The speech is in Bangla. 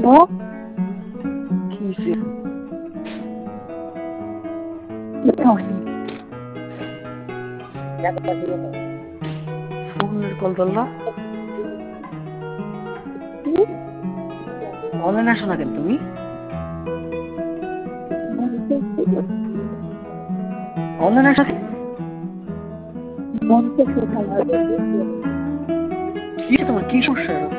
কি হইছে? ফোনের কল ধরলা? অনলাইনে আসো না কেন তুমি? অনলাইনে আসো কেন? কি তোমার কি সমস্যা?